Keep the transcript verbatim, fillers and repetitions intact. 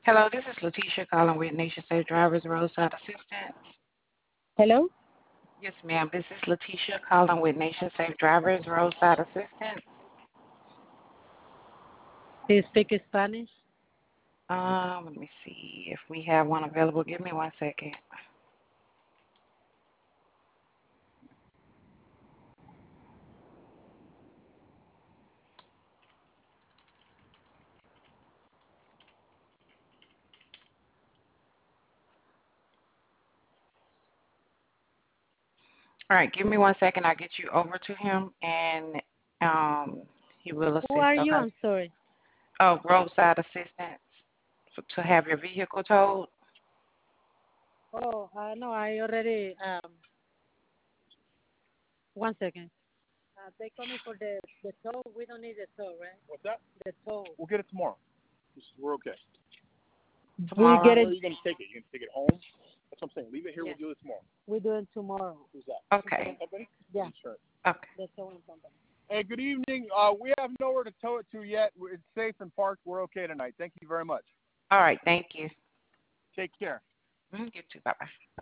Hello, this is Letitia calling with Nation Safe Drivers Roadside Assistance. Hello? Yes, ma'am. This is Letitia calling with Nation Safe Drivers Roadside Assistance. Do you speak Spanish? Um, let me see if we have one available. Give me one second. All right, give me one second. I'll get you over to him, and um, he will Who assist. are you? Okay. I'm sorry. Oh, roadside assistance f- to have your vehicle towed. Oh, uh, no, I already, um, one second. Uh, they coming for the, the tow. We don't need the tow, right? What's that? The tow. We'll get it tomorrow. We're okay. We Tomorrow. get Where it. are you going to take it? You going to take it home? That's what I'm saying. Leave it here. Yeah. We'll do it tomorrow. We do it tomorrow. Who's that? Okay. Company? Yeah, Insurance. Okay. the towing company. Hey, good evening. Uh, we have nowhere to tow it to yet. We're- It's safe and parked. We're okay tonight. Thank you very much. All right. Thank you. Take care. Mm, you too. Bye bye.